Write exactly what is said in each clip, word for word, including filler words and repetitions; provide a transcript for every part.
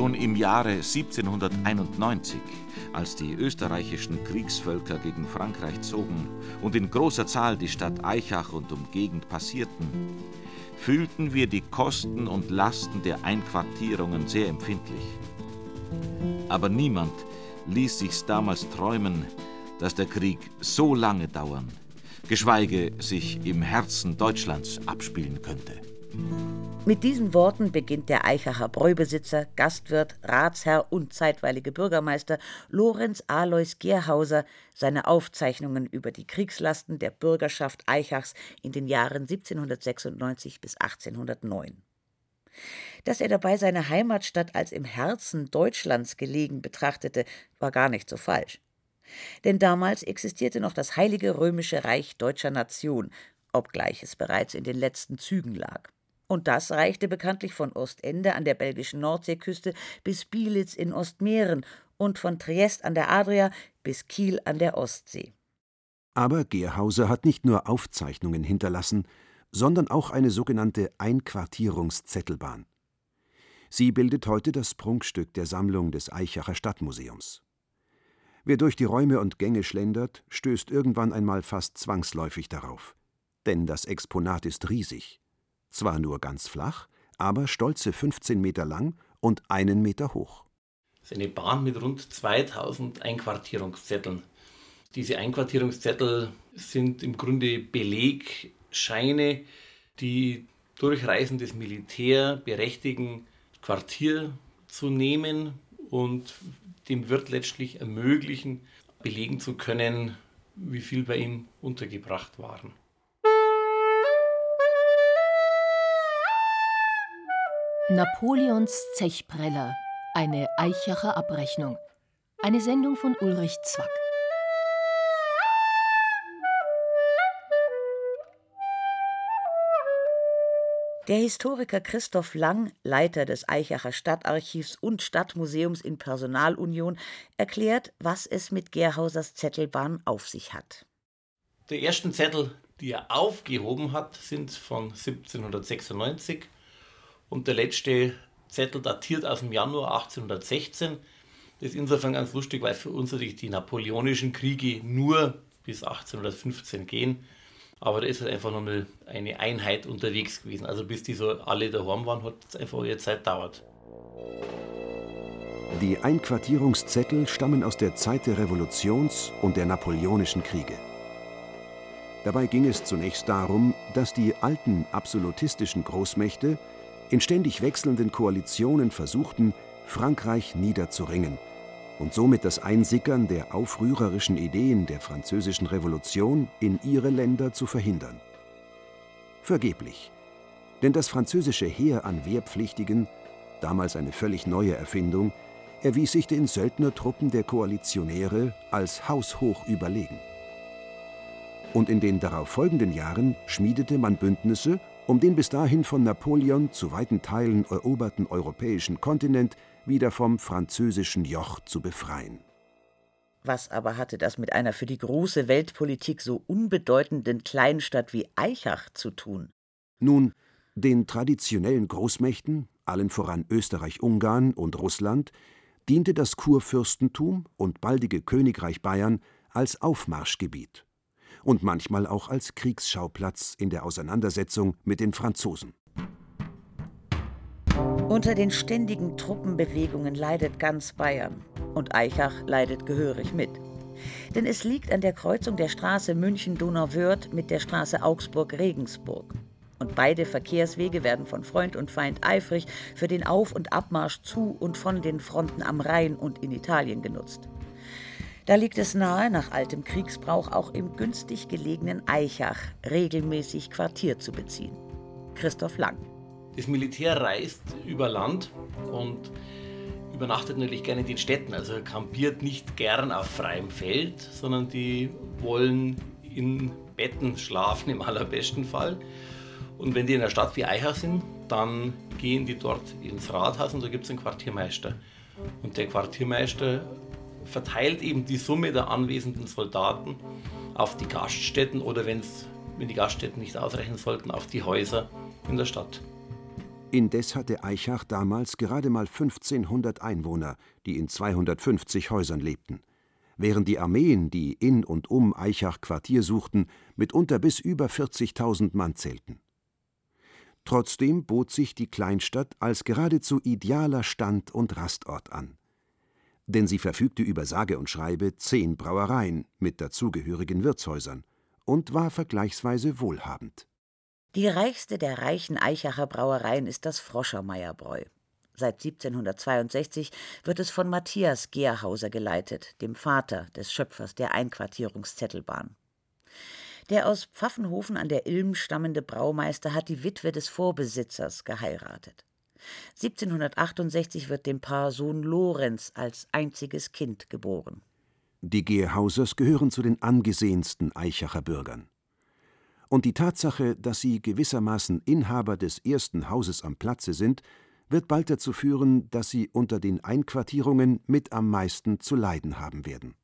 Schon im Jahre siebzehnhunderteinundneunzig, als die österreichischen Kriegsvölker gegen Frankreich zogen und in großer Zahl die Stadt Aichach und Umgegend passierten, fühlten wir die Kosten und Lasten der Einquartierungen sehr empfindlich. Aber niemand ließ sich's damals träumen, dass der Krieg so lange dauern, geschweige sich im Herzen Deutschlands abspielen könnte. Mit diesen Worten beginnt der Aichacher Bräubesitzer, Gastwirt, Ratsherr und zeitweilige Bürgermeister Lorenz Alois Gerhauser seine Aufzeichnungen über die Kriegslasten der Bürgerschaft Aichachs in den Jahren siebzehnhundertsechsundneunzig bis achtzehnhundertneun. Dass er dabei seine Heimatstadt als im Herzen Deutschlands gelegen betrachtete, war gar nicht so falsch. Denn damals existierte noch das Heilige Römische Reich deutscher Nation, obgleich es bereits in den letzten Zügen lag. Und das reichte bekanntlich von Ostende an der belgischen Nordseeküste bis Bielitz in Ostmähren und von Triest an der Adria bis Kiel an der Ostsee. Aber Gerhauser hat nicht nur Aufzeichnungen hinterlassen, sondern auch eine sogenannte Einquartierungszettelbahn. Sie bildet heute das Prunkstück der Sammlung des Aichacher Stadtmuseums. Wer durch die Räume und Gänge schlendert, stößt irgendwann einmal fast zwangsläufig darauf. Denn das Exponat ist riesig. Zwar nur ganz flach, aber stolze fünfzehn Meter lang und einen Meter hoch. Das ist eine Bahn mit rund zweitausend Einquartierungszetteln. Diese Einquartierungszettel sind im Grunde Belegscheine, die durchreisendes Militär berechtigen, Quartier zu nehmen und dem wird letztlich ermöglichen, belegen zu können, wie viel bei ihm untergebracht waren. Napoleons Zechpreller, eine Aichacher Abrechnung. Eine Sendung von Ulrich Zwack. Der Historiker Christoph Lang, Leiter des Aichacher Stadtarchivs und Stadtmuseums in Personalunion, erklärt, was es mit Gerhausers Zettelbahn auf sich hat. Die ersten Zettel, die er aufgehoben hat, sind von siebzehnhundertsechsundneunzig. Und der letzte Zettel datiert aus dem Januar achtzehnhundertsechzehn. Das ist insofern ganz lustig, weil für uns natürlich die napoleonischen Kriege nur bis achtzehnhundertfünfzehn gehen. Aber da ist halt einfach nochmal eine Einheit unterwegs gewesen. Also bis die so alle daheim waren, hat es einfach ihre Zeit gedauert. Die Einquartierungszettel stammen aus der Zeit der Revolutions- und der napoleonischen Kriege. Dabei ging es zunächst darum, dass die alten absolutistischen Großmächte in ständig wechselnden Koalitionen versuchten, Frankreich niederzuringen und somit das Einsickern der aufrührerischen Ideen der Französischen Revolution in ihre Länder zu verhindern. Vergeblich, denn das französische Heer an Wehrpflichtigen, damals eine völlig neue Erfindung, erwies sich den Söldnertruppen der Koalitionäre als haushoch überlegen. Und in den darauf folgenden Jahren schmiedete man Bündnisse, um den bis dahin von Napoleon zu weiten Teilen eroberten europäischen Kontinent wieder vom französischen Joch zu befreien. Was aber hatte das mit einer für die große Weltpolitik so unbedeutenden Kleinstadt wie Aichach zu tun? Nun, den traditionellen Großmächten, allen voran Österreich-Ungarn und Russland, diente das Kurfürstentum und baldige Königreich Bayern als Aufmarschgebiet und manchmal auch als Kriegsschauplatz in der Auseinandersetzung mit den Franzosen. Unter den ständigen Truppenbewegungen leidet ganz Bayern und Aichach leidet gehörig mit. Denn es liegt an der Kreuzung der Straße München-Donauwörth mit der Straße Augsburg-Regensburg. Und beide Verkehrswege werden von Freund und Feind eifrig für den Auf- und Abmarsch zu und von den Fronten am Rhein und in Italien genutzt. Da liegt es nahe, nach altem Kriegsbrauch auch im günstig gelegenen Aichach regelmäßig Quartier zu beziehen. Christoph Lang. Das Militär reist über Land und übernachtet natürlich gerne in den Städten. Also kampiert nicht gern auf freiem Feld, sondern die wollen in Betten schlafen im allerbesten Fall. Und wenn die in einer Stadt wie Aichach sind, dann gehen die dort ins Rathaus und da gibt es einen Quartiermeister. Und der Quartiermeister verteilt eben die Summe der anwesenden Soldaten auf die Gaststätten oder wenn's, wenn die Gaststätten nicht ausreichen sollten, auf die Häuser in der Stadt. Indes hatte Aichach damals gerade mal fünfzehnhundert Einwohner, die in zweihundertfünfzig Häusern lebten, während die Armeen, die in und um Aichach Quartier suchten, mitunter bis über vierzigtausend Mann zählten. Trotzdem bot sich die Kleinstadt als geradezu idealer Stand- und Rastort an. Denn sie verfügte über sage und schreibe zehn Brauereien mit dazugehörigen Wirtshäusern und war vergleichsweise wohlhabend. Die reichste der reichen Aichacher Brauereien ist das Froschermeierbräu. Seit siebzehnhundertzweiundsechzig wird es von Matthias Gerhauser geleitet, dem Vater des Schöpfers der Einquartierungszettelbahn. Der aus Pfaffenhofen an der Ilm stammende Braumeister hat die Witwe des Vorbesitzers geheiratet. siebzehnhundertachtundsechzig wird dem Paar Sohn Lorenz als einziges Kind geboren. Die Gerhausers gehören zu den angesehensten Aichacher Bürgern. Und die Tatsache, dass sie gewissermaßen Inhaber des ersten Hauses am Platze sind, wird bald dazu führen, dass sie unter den Einquartierungen mit am meisten zu leiden haben werden.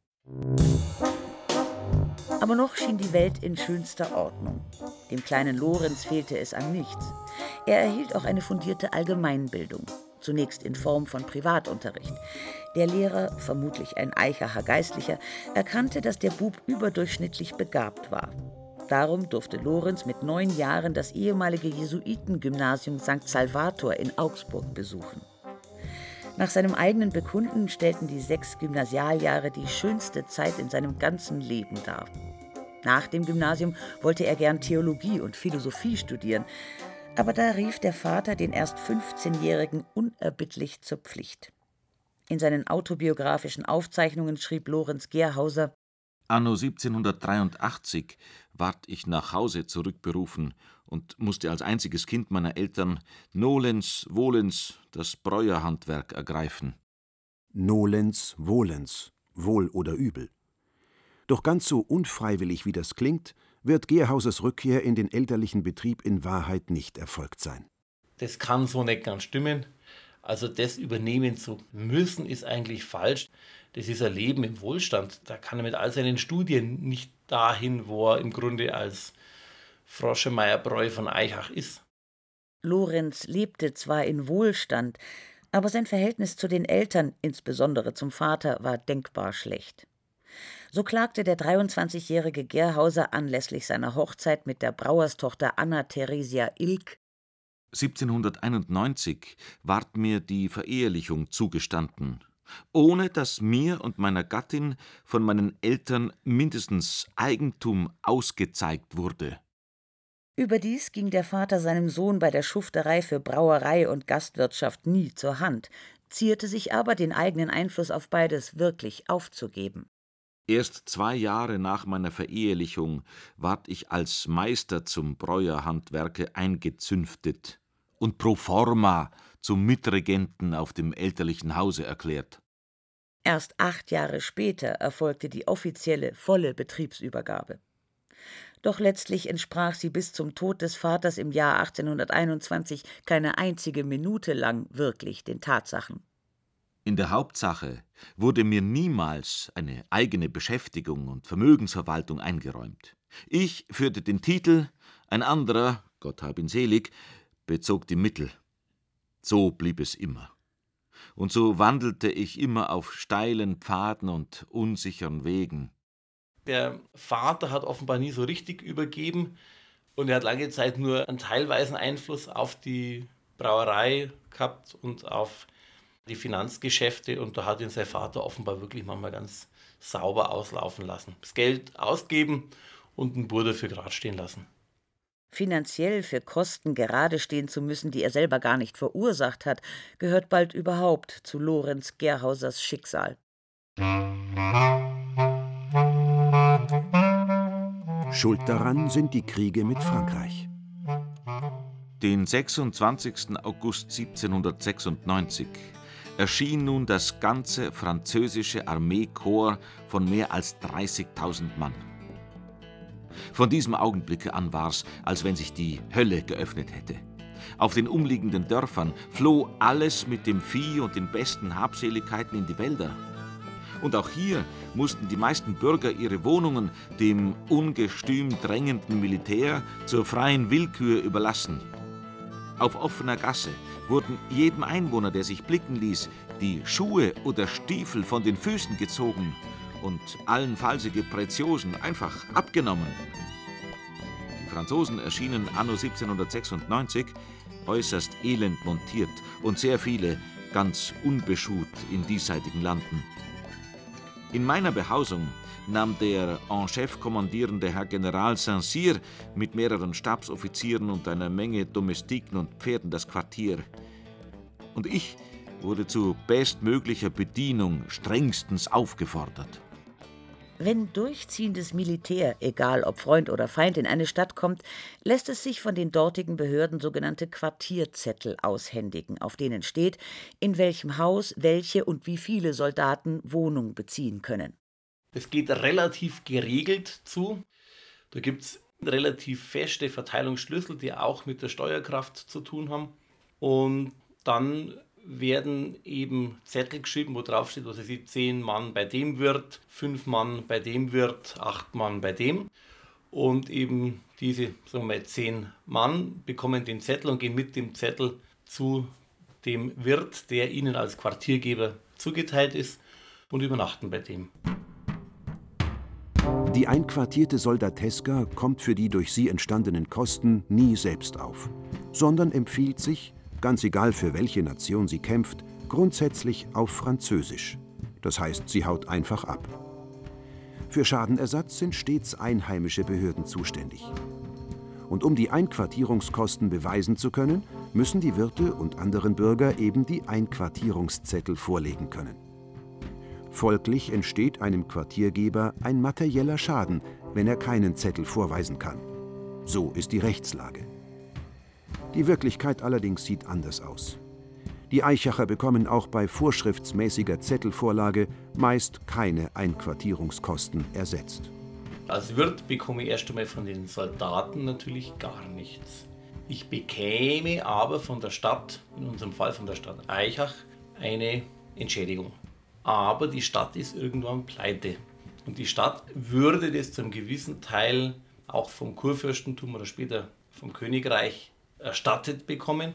Aber noch schien die Welt in schönster Ordnung. Dem kleinen Lorenz fehlte es an nichts. Er erhielt auch eine fundierte Allgemeinbildung, zunächst in Form von Privatunterricht. Der Lehrer, vermutlich ein Aichacher Geistlicher, erkannte, dass der Bub überdurchschnittlich begabt war. Darum durfte Lorenz mit neun Jahren das ehemalige Jesuitengymnasium Sankt Salvator in Augsburg besuchen. Nach seinem eigenen Bekunden stellten die sechs Gymnasialjahre die schönste Zeit in seinem ganzen Leben dar. Nach dem Gymnasium wollte er gern Theologie und Philosophie studieren, aber da rief der Vater den erst fünfzehnjährigen unerbittlich zur Pflicht. In seinen autobiografischen Aufzeichnungen schrieb Lorenz Gerhauser: Anno siebzehnhundertdreiundachtzig ward ich nach Hause zurückberufen und musste als einziges Kind meiner Eltern nolens volens das Bräuerhandwerk ergreifen. Nolens volens, wohl oder übel. Doch ganz so unfreiwillig wie das klingt, wird Gerhausers Rückkehr in den elterlichen Betrieb in Wahrheit nicht erfolgt sein. Das kann so nicht ganz stimmen. Also das übernehmen zu müssen, ist eigentlich falsch. Das ist ein Leben im Wohlstand. Da kann er mit all seinen Studien nicht dahin, wo er im Grunde als Froschermeierbräu von Aichach ist. Lorenz lebte zwar in Wohlstand, aber sein Verhältnis zu den Eltern, insbesondere zum Vater, war denkbar schlecht. So klagte der dreiundzwanzigjährige Gerhauser anlässlich seiner Hochzeit mit der Brauerstochter Anna Theresia Ilk: siebzehnhunderteinundneunzig ward mir die Verehelichung zugestanden, ohne dass mir und meiner Gattin von meinen Eltern mindestens Eigentum ausgezeigt wurde. Überdies ging der Vater seinem Sohn bei der Schufterei für Brauerei und Gastwirtschaft nie zur Hand, zierte sich aber, den eigenen Einfluss auf beides wirklich aufzugeben. Erst zwei Jahre nach meiner Verehelichung ward ich als Meister zum Bräuerhandwerke eingezünftet und pro forma zum Mitregenten auf dem elterlichen Hause erklärt. Erst acht Jahre später erfolgte die offizielle, volle Betriebsübergabe. Doch letztlich entsprach sie bis zum Tod des Vaters im Jahr achtzehnhunderteinundzwanzig keine einzige Minute lang wirklich den Tatsachen. In der Hauptsache wurde mir niemals eine eigene Beschäftigung und Vermögensverwaltung eingeräumt. Ich führte den Titel, ein anderer, Gott hab ihn selig, bezog die Mittel. So blieb es immer. Und so wandelte ich immer auf steilen Pfaden und unsicheren Wegen. Der Vater hat offenbar nie so richtig übergeben und er hat lange Zeit nur einen teilweisen Einfluss auf die Brauerei gehabt und auf die Finanzgeschäfte, und da hat ihn sein Vater offenbar wirklich manchmal ganz sauber auslaufen lassen. Das Geld ausgeben und einen Bur dafür gerade stehen lassen. Finanziell für Kosten gerade stehen zu müssen, die er selber gar nicht verursacht hat, gehört bald überhaupt zu Lorenz Gerhausers Schicksal. Schuld daran sind die Kriege mit Frankreich. Den sechsundzwanzigsten August siebzehnhundertsechsundneunzig erschien nun das ganze französische Armeekorps von mehr als dreißigtausend Mann. Von diesem Augenblicke an war's, als wenn sich die Hölle geöffnet hätte. Auf den umliegenden Dörfern floh alles mit dem Vieh und den besten Habseligkeiten in die Wälder. Und auch hier mussten die meisten Bürger ihre Wohnungen dem ungestüm drängenden Militär zur freien Willkür überlassen. Auf offener Gasse wurden jedem Einwohner, der sich blicken ließ, die Schuhe oder Stiefel von den Füßen gezogen und allenfalls Preziosen einfach abgenommen. Die Franzosen erschienen anno siebzehnhundertsechsundneunzig äußerst elend montiert und sehr viele ganz unbeschut in diesseitigen Landen. In meiner Behausung nahm der en chef kommandierende Herr General Saint-Cyr mit mehreren Stabsoffizieren und einer Menge Domestiken und Pferden das Quartier. Und ich wurde zu bestmöglicher Bedienung strengstens aufgefordert. Wenn durchziehendes Militär, egal ob Freund oder Feind, in eine Stadt kommt, lässt es sich von den dortigen Behörden sogenannte Quartierzettel aushändigen, auf denen steht, in welchem Haus welche und wie viele Soldaten Wohnung beziehen können. Es geht relativ geregelt zu. Da gibt es relativ feste Verteilungsschlüssel, die auch mit der Steuerkraft zu tun haben. Und dann werden eben Zettel geschrieben, wo drauf steht, was weiß ich, zehn Mann bei dem Wirt, fünf Mann bei dem Wirt, acht Mann bei dem. Und eben diese, sagen wir mal, zehn Mann bekommen den Zettel und gehen mit dem Zettel zu dem Wirt, der ihnen als Quartiergeber zugeteilt ist, und übernachten bei dem. Die einquartierte Soldateska kommt für die durch sie entstandenen Kosten nie selbst auf, sondern empfiehlt sich, ganz egal für welche Nation sie kämpft, grundsätzlich auf Französisch. Das heißt, sie haut einfach ab. Für Schadenersatz sind stets einheimische Behörden zuständig. Und um die Einquartierungskosten beweisen zu können, müssen die Wirte und anderen Bürger eben die Einquartierungszettel vorlegen können. Folglich entsteht einem Quartiergeber ein materieller Schaden, wenn er keinen Zettel vorweisen kann. So ist die Rechtslage. Die Wirklichkeit allerdings sieht anders aus. Die Aichacher bekommen auch bei vorschriftsmäßiger Zettelvorlage meist keine Einquartierungskosten ersetzt. Als Wirt bekomme ich erst einmal von den Soldaten natürlich gar nichts. Ich bekäme aber von der Stadt, in unserem Fall von der Stadt Aichach, eine Entschädigung. Aber die Stadt ist irgendwann pleite. Und die Stadt würde das zu einem gewissen Teil auch vom Kurfürstentum oder später vom Königreich erstattet bekommen.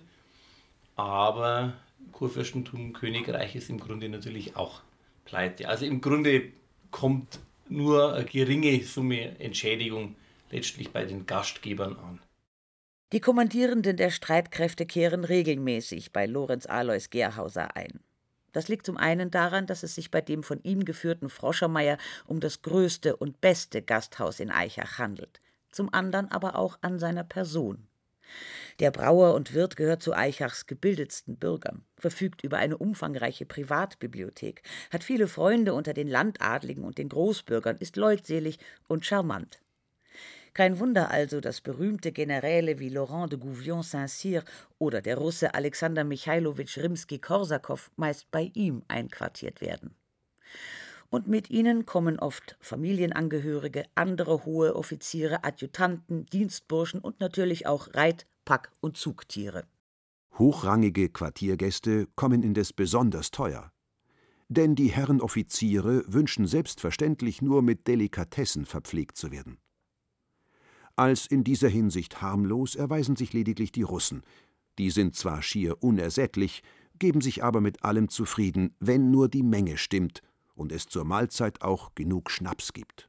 Aber Kurfürstentum, Königreich ist im Grunde natürlich auch pleite. Also im Grunde kommt nur eine geringe Summe Entschädigung letztlich bei den Gastgebern an. Die Kommandierenden der Streitkräfte kehren regelmäßig bei Lorenz Alois Gerhauser ein. Das liegt zum einen daran, dass es sich bei dem von ihm geführten Froschermeier um das größte und beste Gasthaus in Aichach handelt, zum anderen aber auch an seiner Person. Der Brauer und Wirt gehört zu Aichachs gebildetsten Bürgern, verfügt über eine umfangreiche Privatbibliothek, hat viele Freunde unter den Landadligen und den Großbürgern, ist leutselig und charmant. Kein Wunder also, dass berühmte Generäle wie Laurent de Gouvion Saint-Cyr oder der Russe Alexander Michailowitsch Rimski-Korsakow meist bei ihm einquartiert werden. Und mit ihnen kommen oft Familienangehörige, andere hohe Offiziere, Adjutanten, Dienstburschen und natürlich auch Reit-, Pack- und Zugtiere. Hochrangige Quartiergäste kommen indes besonders teuer. Denn die Herren Offiziere wünschen selbstverständlich nur mit Delikatessen verpflegt zu werden. Als in dieser Hinsicht harmlos erweisen sich lediglich die Russen. Die sind zwar schier unersättlich, geben sich aber mit allem zufrieden, wenn nur die Menge stimmt und es zur Mahlzeit auch genug Schnaps gibt.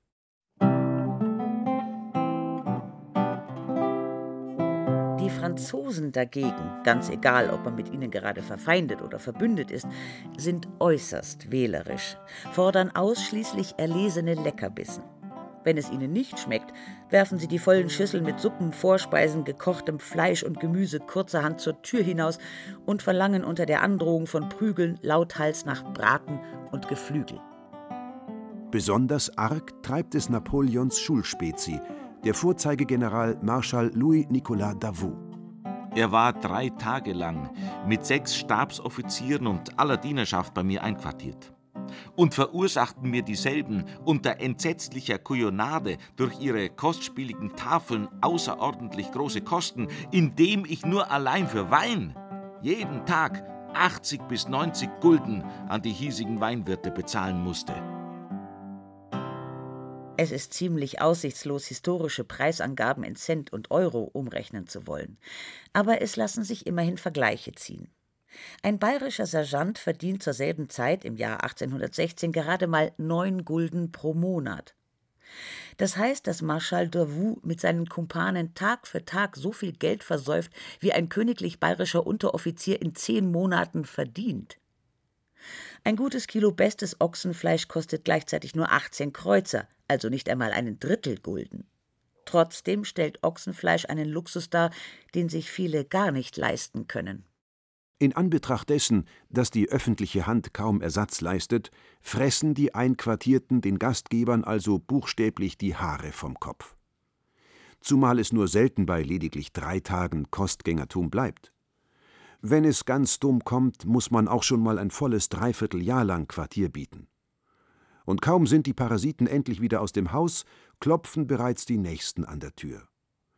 Die Franzosen dagegen, ganz egal, ob man mit ihnen gerade verfeindet oder verbündet ist, sind äußerst wählerisch, fordern ausschließlich erlesene Leckerbissen. Wenn es ihnen nicht schmeckt, werfen sie die vollen Schüsseln mit Suppen, Vorspeisen, gekochtem Fleisch und Gemüse kurzerhand zur Tür hinaus und verlangen unter der Androhung von Prügeln lauthals nach Braten und Geflügel. Besonders arg treibt es Napoleons Schulspezi, der Vorzeigegeneral Marschall Louis-Nicolas Davout. Er war drei Tage lang mit sechs Stabsoffizieren und aller Dienerschaft bei mir einquartiert und verursachten mir dieselben unter entsetzlicher Kujonade durch ihre kostspieligen Tafeln außerordentlich große Kosten, indem ich nur allein für Wein jeden Tag achtzig bis neunzig Gulden an die hiesigen Weinwirte bezahlen musste. Es ist ziemlich aussichtslos, historische Preisangaben in Cent und Euro umrechnen zu wollen. Aber es lassen sich immerhin Vergleiche ziehen. Ein bayerischer Sergeant verdient zur selben Zeit im Jahr achtzehnhundertsechzehn gerade mal neun Gulden pro Monat. Das heißt, dass Marschall Davout mit seinen Kumpanen Tag für Tag so viel Geld versäuft, wie ein königlich bayerischer Unteroffizier in zehn Monaten verdient. Ein gutes Kilo bestes Ochsenfleisch kostet gleichzeitig nur achtzehn Kreuzer, also nicht einmal einen Drittel Gulden. Trotzdem stellt Ochsenfleisch einen Luxus dar, den sich viele gar nicht leisten können. In Anbetracht dessen, dass die öffentliche Hand kaum Ersatz leistet, fressen die Einquartierten den Gastgebern also buchstäblich die Haare vom Kopf. Zumal es nur selten bei lediglich drei Tagen Kostgängertum bleibt. Wenn es ganz dumm kommt, muss man auch schon mal ein volles Dreivierteljahr lang Quartier bieten. Und kaum sind die Parasiten endlich wieder aus dem Haus, klopfen bereits die Nächsten an der Tür.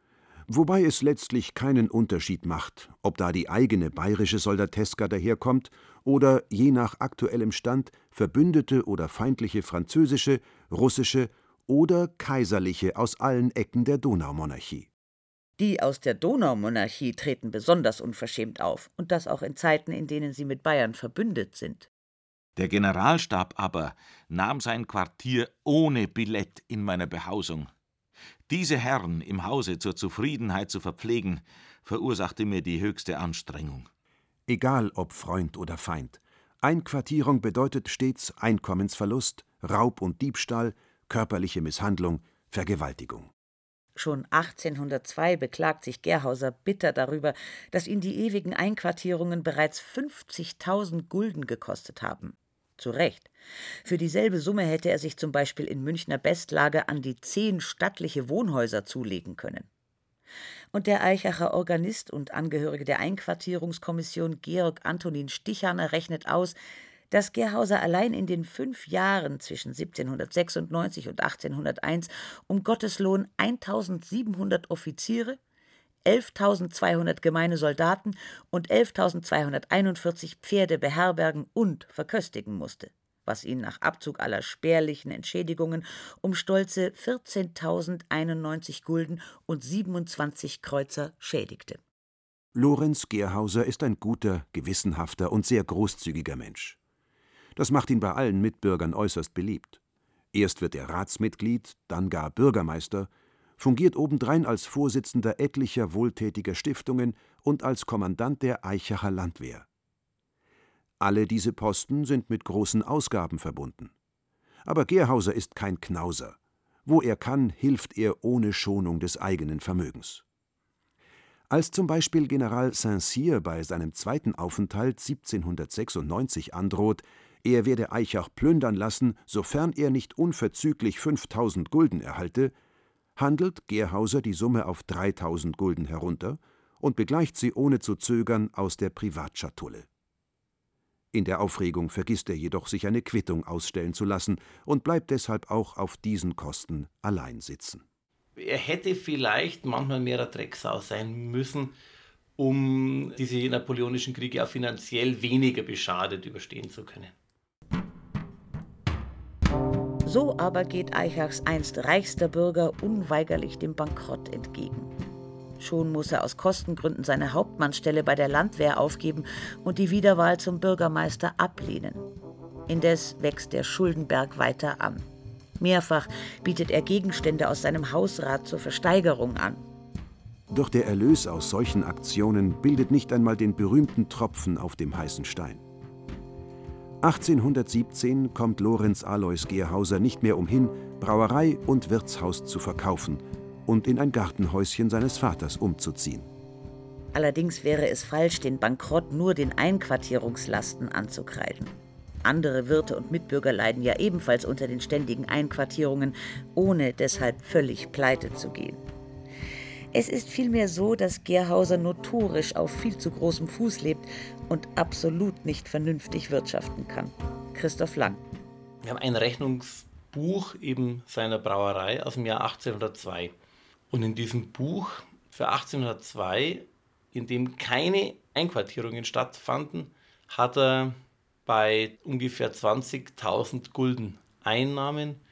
Wobei es letztlich keinen Unterschied macht, ob da die eigene bayerische Soldateska daherkommt oder, je nach aktuellem Stand, verbündete oder feindliche französische, russische oder kaiserliche aus allen Ecken der Donaumonarchie. Die aus der Donaumonarchie treten besonders unverschämt auf, und das auch in Zeiten, in denen sie mit Bayern verbündet sind. Der Generalstab aber nahm sein Quartier ohne Billett in meiner Behausung. Diese Herren im Hause zur Zufriedenheit zu verpflegen, verursachte mir die höchste Anstrengung. Egal ob Freund oder Feind, Einquartierung bedeutet stets Einkommensverlust, Raub und Diebstahl, körperliche Misshandlung, Vergewaltigung. Schon achtzehnhundertzwei beklagt sich Gerhauser bitter darüber, dass ihn die ewigen Einquartierungen bereits fünfzigtausend Gulden gekostet haben. Zu Recht. Für dieselbe Summe hätte er sich zum Beispiel in Münchner Bestlage an die zehn stattliche Wohnhäuser zulegen können. Und der Aichacher Organist und Angehörige der Einquartierungskommission Georg Antonin Stichaner rechnet aus, dass Gerhauser allein in den fünf Jahren zwischen siebzehnhundertsechsundneunzig und achtzehnhunderteins um Gotteslohn eintausendsiebenhundert Offiziere, elftausendzweihundert gemeine Soldaten und elftausendzweihunderteinundvierzig Pferde beherbergen und verköstigen musste, was ihn nach Abzug aller spärlichen Entschädigungen um stolze vierzehntausendeinundneunzig Gulden und siebenundzwanzig Kreuzer schädigte. Lorenz Gerhauser ist ein guter, gewissenhafter und sehr großzügiger Mensch. Das macht ihn bei allen Mitbürgern äußerst beliebt. Erst wird er Ratsmitglied, dann gar Bürgermeister, fungiert obendrein als Vorsitzender etlicher wohltätiger Stiftungen und als Kommandant der Aichacher Landwehr. Alle diese Posten sind mit großen Ausgaben verbunden. Aber Gerhauser ist kein Knauser. Wo er kann, hilft er ohne Schonung des eigenen Vermögens. Als zum Beispiel General Saint-Cyr bei seinem zweiten Aufenthalt siebzehnhundertsechsundneunzig androht, er werde Aichach plündern lassen, sofern er nicht unverzüglich fünftausend Gulden erhalte, handelt Gerhauser die Summe auf dreitausend Gulden herunter und begleicht sie ohne zu zögern aus der Privatschatulle. In der Aufregung vergisst er jedoch, sich eine Quittung ausstellen zu lassen und bleibt deshalb auch auf diesen Kosten allein sitzen. Er hätte vielleicht manchmal mehr ein Drecksau sein müssen, um diese napoleonischen Kriege auch finanziell weniger beschadet überstehen zu können. So aber geht Aichachs einst reichster Bürger unweigerlich dem Bankrott entgegen. Schon muss er aus Kostengründen seine Hauptmannstelle bei der Landwehr aufgeben und die Wiederwahl zum Bürgermeister ablehnen. Indes wächst der Schuldenberg weiter an. Mehrfach bietet er Gegenstände aus seinem Hausrat zur Versteigerung an. Doch der Erlös aus solchen Aktionen bildet nicht einmal den berühmten Tropfen auf dem heißen Stein. achtzehnhundertsiebzehn kommt Lorenz Alois Gerhauser nicht mehr umhin, Brauerei und Wirtshaus zu verkaufen und in ein Gartenhäuschen seines Vaters umzuziehen. Allerdings wäre es falsch, den Bankrott nur den Einquartierungslasten anzukreiden. Andere Wirte und Mitbürger leiden ja ebenfalls unter den ständigen Einquartierungen, ohne deshalb völlig pleite zu gehen. Es ist vielmehr so, dass Gerhauser notorisch auf viel zu großem Fuß lebt und absolut nicht vernünftig wirtschaften kann. Christoph Lang. Wir haben ein Rechnungsbuch eben seiner Brauerei aus dem Jahr achtzehnhundertzwei. Und in diesem Buch für achtzehnhundertzwei, in dem keine Einquartierungen stattfanden, hat er bei ungefähr zwanzigtausend Gulden Einnahmen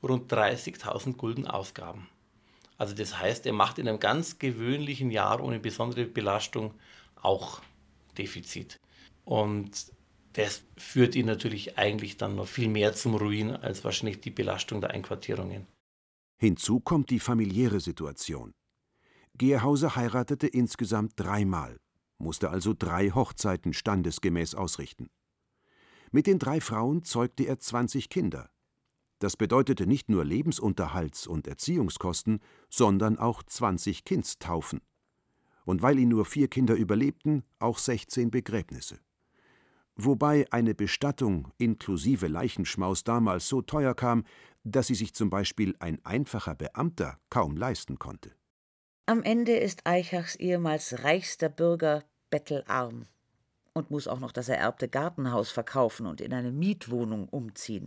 rund dreißigtausend Gulden Ausgaben. Also das heißt, er macht in einem ganz gewöhnlichen Jahr ohne besondere Belastung auch Defizit. Und das führt ihn natürlich eigentlich dann noch viel mehr zum Ruin als wahrscheinlich die Belastung der Einquartierungen. Hinzu kommt die familiäre Situation. Gerhauser heiratete insgesamt dreimal, musste also drei Hochzeiten standesgemäß ausrichten. Mit den drei Frauen zeugte er zwanzig Kinder. Das bedeutete nicht nur Lebensunterhalts- und Erziehungskosten, sondern auch zwanzig Kindstaufen. Und weil ihn nur vier Kinder überlebten, auch sechzehn Begräbnisse. Wobei eine Bestattung inklusive Leichenschmaus damals so teuer kam, dass sie sich zum Beispiel ein einfacher Beamter kaum leisten konnte. Am Ende ist Eichachs ehemals reichster Bürger bettelarm und muss auch noch das ererbte Gartenhaus verkaufen und in eine Mietwohnung umziehen.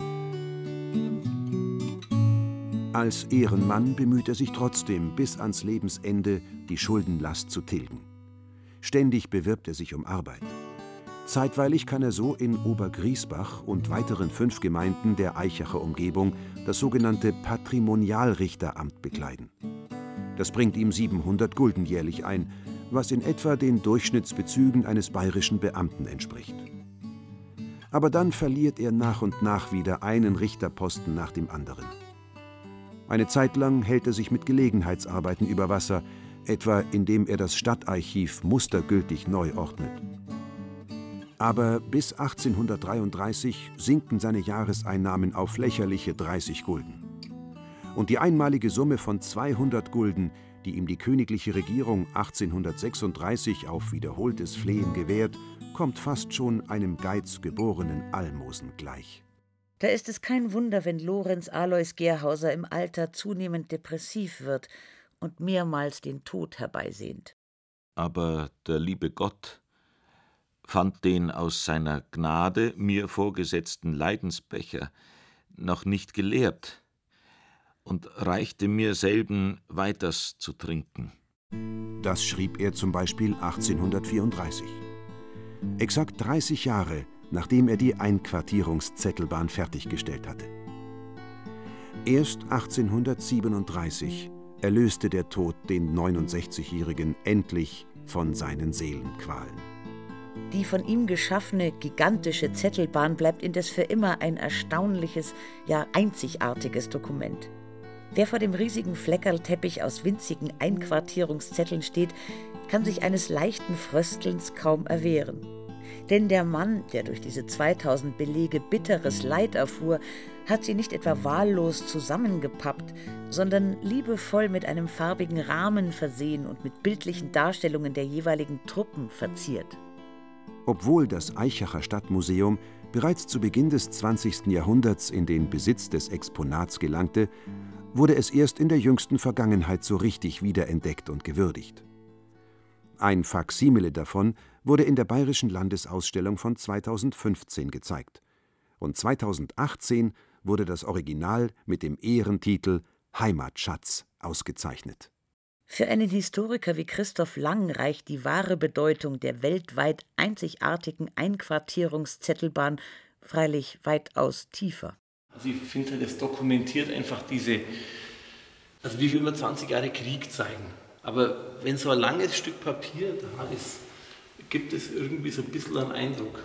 Als Ehrenmann bemüht er sich trotzdem, bis ans Lebensende die Schuldenlast zu tilgen. Ständig bewirbt er sich um Arbeit. Zeitweilig kann er so in Obergriesbach und weiteren fünf Gemeinden der Aichacher Umgebung das sogenannte Patrimonialrichteramt bekleiden. Das bringt ihm siebenhundert Gulden jährlich ein, was in etwa den Durchschnittsbezügen eines bayerischen Beamten entspricht. Aber dann verliert er nach und nach wieder einen Richterposten nach dem anderen. Eine Zeit lang hält er sich mit Gelegenheitsarbeiten über Wasser, etwa indem er das Stadtarchiv mustergültig neu ordnet. Aber bis achtzehnhundertdreiunddreißig sinken seine Jahreseinnahmen auf lächerliche dreißig Gulden. Und die einmalige Summe von zweihundert Gulden, die ihm die königliche Regierung achtzehnhundertsechsunddreißig auf wiederholtes Flehen gewährt, kommt fast schon einem geizgeborenen Almosen gleich. Da ist es kein Wunder, wenn Lorenz Alois Gerhauser im Alter zunehmend depressiv wird und mehrmals den Tod herbeisehnt. Aber der liebe Gott fand den aus seiner Gnade mir vorgesetzten Leidensbecher noch nicht geleert und reichte mir selben weiters zu trinken. Das schrieb er zum Beispiel achtzehnhundertvierunddreißig. Exakt dreißig Jahre, nachdem er die Einquartierungszettelbahn fertiggestellt hatte. Erst achtzehnhundertsiebenunddreißig erlöste der Tod den neunundsechzigjährigen endlich von seinen Seelenqualen. Die von ihm geschaffene gigantische Zettelbahn bleibt indes für immer ein erstaunliches, ja einzigartiges Dokument. Wer vor dem riesigen Fleckerlteppich aus winzigen Einquartierungszetteln steht, kann sich eines leichten Fröstelns kaum erwehren. Denn der Mann, der durch diese zweitausend Belege bitteres Leid erfuhr, hat sie nicht etwa wahllos zusammengepappt, sondern liebevoll mit einem farbigen Rahmen versehen und mit bildlichen Darstellungen der jeweiligen Truppen verziert. Obwohl das Aichacher Stadtmuseum bereits zu Beginn des zwanzigsten Jahrhunderts in den Besitz des Exponats gelangte, wurde es erst in der jüngsten Vergangenheit so richtig wiederentdeckt und gewürdigt. Ein Faksimile davon wurde in der Bayerischen Landesausstellung von zweitausendfünfzehn gezeigt. Und zweitausendachtzehn wurde das Original mit dem Ehrentitel Heimatschatz ausgezeichnet. Für einen Historiker wie Christoph Lang reicht die wahre Bedeutung der weltweit einzigartigen Einquartierungszettelbahn freilich weitaus tiefer. Also ich finde, das dokumentiert einfach diese, also wie will man zwanzig Jahre Krieg zeigen. Aber wenn so ein langes Stück Papier da ist, gibt es irgendwie so ein bisschen einen Eindruck.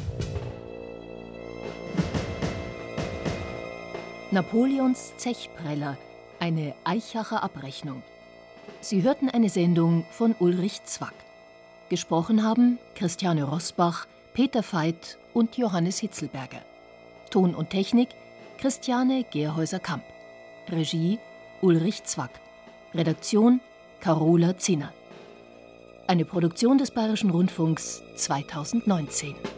Napoleons Zechpreller, eine Aichacher Abrechnung. Sie hörten eine Sendung von Ulrich Zwack. Gesprochen haben Christiane Rosbach, Peter Veit und Johannes Hitzelberger. Ton und Technik Christiane Gerhäuser-Kamp. Regie Ulrich Zwack. Redaktion Carola Zinner. Eine Produktion des Bayerischen Rundfunks zweitausendneunzehn.